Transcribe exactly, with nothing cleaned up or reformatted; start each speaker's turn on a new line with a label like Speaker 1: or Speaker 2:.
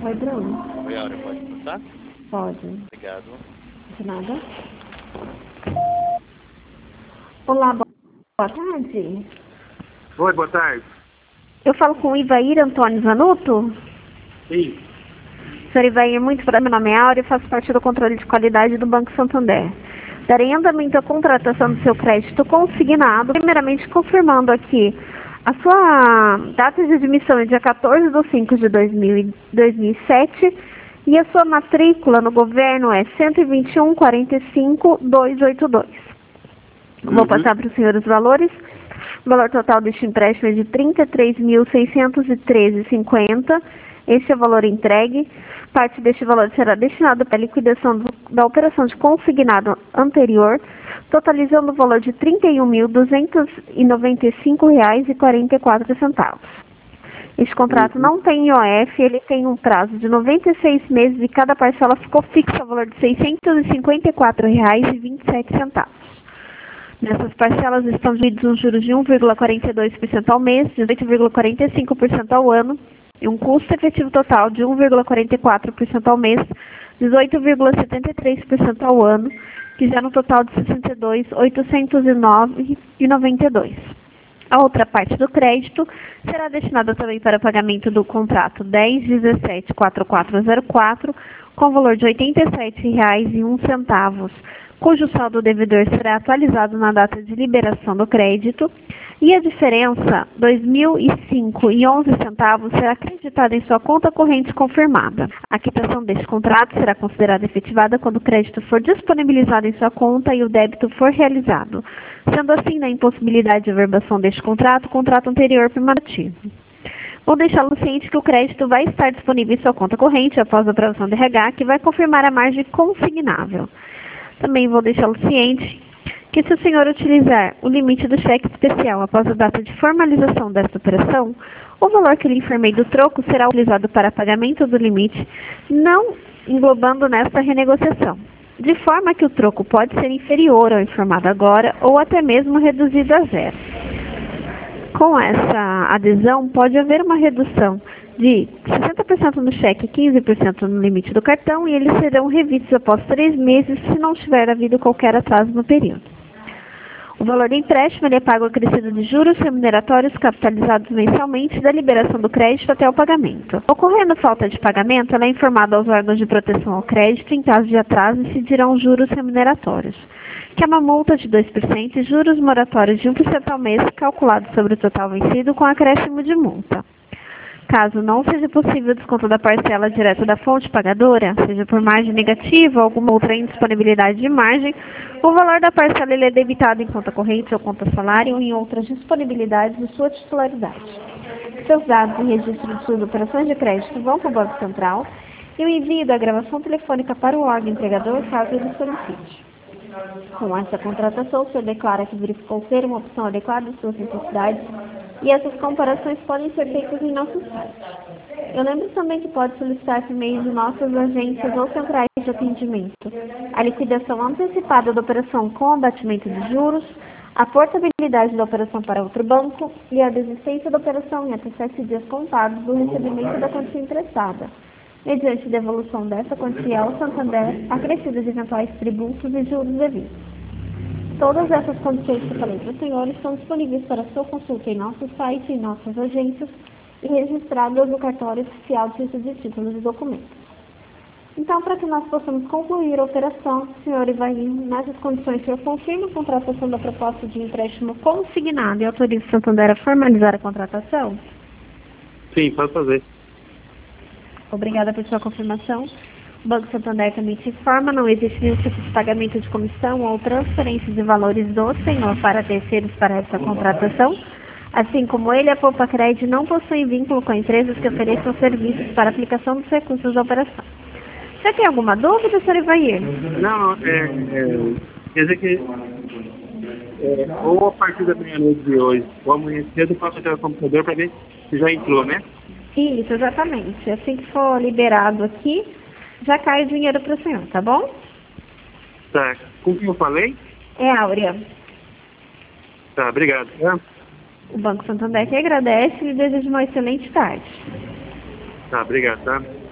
Speaker 1: Oi, Bruno.
Speaker 2: Oi, Áurea, pode passar?
Speaker 1: Pode.
Speaker 2: Obrigado.
Speaker 1: De nada. Olá, boa tarde.
Speaker 3: Oi, boa tarde.
Speaker 1: Eu falo com o Ivair Antônio Zanuto.
Speaker 3: Sim.
Speaker 1: Senhor Ivair, muito prazer, meu nome é Áurea e faço parte do controle de qualidade do Banco Santander. Darei andamento à contratação do seu crédito consignado, primeiramente confirmando aqui a sua data de admissão é dia quatorze de cinco de dois mil e sete e a sua matrícula no governo é cento e vinte e um, quarenta e cinco, duzentos e oitenta e dois.
Speaker 3: Uhum.
Speaker 1: Vou passar para o senhor os valores. O valor total deste empréstimo é de trinta e três mil, seiscentos e treze reais e cinquenta centavos. Este é o valor entregue. Parte deste valor será destinado para a liquidação do, da operação de consignado anterior, totalizando o valor de trinta e um mil, duzentos e noventa e cinco reais e quarenta e quatro centavos. Este contrato
Speaker 3: Uhum.
Speaker 1: não tem I O F, ele tem um prazo de noventa e seis meses e cada parcela ficou fixa ao valor de seiscentos e cinquenta e quatro reais e vinte e sete centavos. Nessas parcelas estão divididos os juros de um vírgula quarenta e dois por cento ao mês, dezoito vírgula quarenta e cinco por cento ao ano e um custo efetivo total de um vírgula quarenta e quatro por cento ao mês, dezoito vírgula setenta e três por cento ao ano, que gera um total de sessenta e dois mil, oitocentos e nove reais e noventa e dois centavos. A outra parte do crédito será destinada também para pagamento do contrato dez dezessete quarenta e quatro zero quatro, com valor de oitenta e sete reais e um centavo, cujo saldo devedor será atualizado na data de liberação do crédito, e a diferença, dois mil e cinco reais e onze centavos, será acreditada em sua conta corrente confirmada. A quitação deste contrato será considerada efetivada quando o crédito for disponibilizado em sua conta e o débito for realizado. Sendo assim, na impossibilidade de averbação deste contrato, o contrato anterior permanente. Vou deixá-lo ciente que o crédito vai estar disponível em sua conta corrente após a aprovação do R H, que vai confirmar a margem consignável. Também vou deixá-lo ciente que se o senhor utilizar o limite do cheque especial após a data de formalização desta operação, o valor que lhe informei do troco será utilizado para pagamento do limite, não englobando nesta renegociação, de forma que o troco pode ser inferior ao informado agora ou até mesmo reduzido a zero. Com essa adesão, pode haver uma redução de sessenta por cento no cheque e quinze por cento no limite do cartão, e eles serão revistos após três meses se não tiver havido qualquer atraso no período. O valor do empréstimo ele é pago acrescido de juros remuneratórios capitalizados mensalmente da liberação do crédito até o pagamento. Ocorrendo falta de pagamento, ela é informada aos órgãos de proteção ao crédito em caso de atraso e se dirão juros remuneratórios, que é uma multa de dois por cento e juros moratórios de um por cento ao mês calculado sobre o total vencido com acréscimo de multa. Caso não seja possível o desconto da parcela direta da fonte pagadora, seja por margem negativa ou alguma outra indisponibilidade de margem, o valor da parcela ele é debitado em conta corrente ou conta salário ou em outras disponibilidades de sua titularidade. Seus dados e registro de suas operações de crédito vão para o Banco Central e o envio da gravação telefônica para o órgão empregador caso ele solicite. Com essa contratação, o senhor declara que verificou ser uma opção adequada às suas necessidades e essas comparações podem ser feitas em nosso site. Eu lembro também que pode solicitar por meio de nossas agências ou centrais de atendimento a liquidação antecipada da operação com abatimento de juros, a portabilidade da operação para outro banco e a desistência da operação em até sete dias contados do recebimento da quantia emprestada, mediante devolução dessa quantia ao Santander, acrescida de eventuais tributos e juros devidos. Todas essas condições que eu falei para o senhor estão disponíveis para sua consulta em nosso site, em nossas agências e registradas no cartório oficial de registro de títulos e documentos. Então, para que nós possamos concluir a operação, senhor Ivair, nessas condições, o senhor confirma a contratação da proposta de empréstimo consignado e autoriza o Santander a formalizar a contratação?
Speaker 3: Sim, pode fazer.
Speaker 1: Obrigada por sua confirmação. O Banco Santander também te informa, não existe nenhum tipo de pagamento de comissão ou transferência de valores do senhor para terceiros para essa contratação, assim como ele, a Poupa Cred, não possuem vínculo com empresas que ofereçam serviços para aplicação dos recursos da operação. Você tem alguma dúvida, senhor Ivair?
Speaker 3: Não, é, é, quer dizer que é, ou a partir da meia-noite de hoje, ou amanhã cedo, eu passo até o computador para ver se já entrou, né?
Speaker 1: Isso, exatamente. Assim que for liberado aqui, já cai o dinheiro para o senhor, tá bom?
Speaker 3: Tá. Com quem eu falei?
Speaker 1: É Áurea.
Speaker 3: Tá, obrigado. É.
Speaker 1: O Banco Santander que agradece e lhe deseja uma excelente tarde.
Speaker 3: Tá, obrigado, tá?